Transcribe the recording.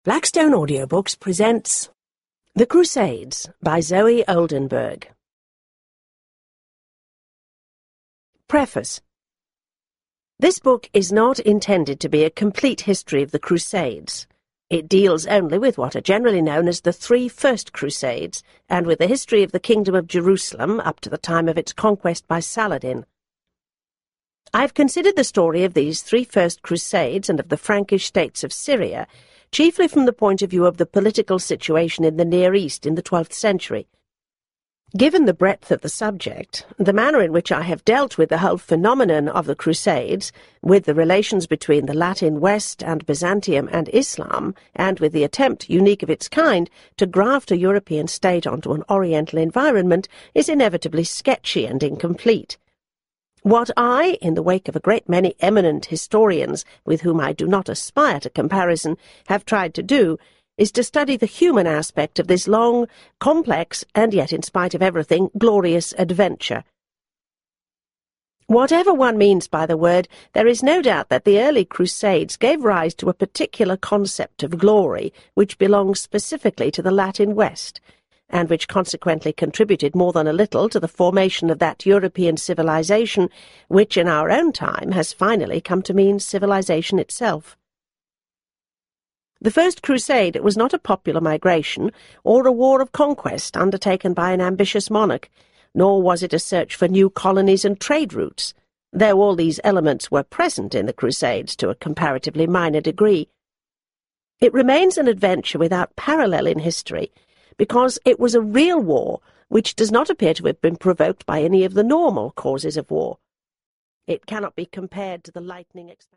Blackstone Audiobooks presents The Crusades by Zoe Oldenburg. Preface. This book is not intended to be a complete history of the Crusades. It deals only with what are generally known as the three first Crusades, and with the history of the Kingdom of Jerusalem up to the time of its conquest by Saladin. I've considered the story of these three first Crusades and of the Frankish states of Syria chiefly from the point of view of the political situation in the Near East in the 12th century. Given the breadth of the subject, the manner in which I have dealt with the whole phenomenon of the Crusades, with the relations between the Latin West and Byzantium and Islam, and with the attempt, unique of its kind, to graft a European state onto an Oriental environment, is inevitably sketchy and incomplete. What I, in the wake of a great many eminent historians with whom I do not aspire to comparison, have tried to do, is to study the human aspect of this long, complex, and yet, in spite of everything, glorious adventure. Whatever one means by the word, there is no doubt that the early Crusades gave rise to a particular concept of glory which belongs specifically to the Latin West, and which consequently contributed more than a little to the formation of that European civilization which in our own time has finally come to mean civilization itself. The First Crusade was not a popular migration or a war of conquest undertaken by an ambitious monarch, nor was it a search for new colonies and trade routes, though all these elements were present in the Crusades to a comparatively minor degree. It remains an adventure without parallel in history, because it was a real war which does not appear to have been provoked by any of the normal causes of war. It cannot be compared to the lightning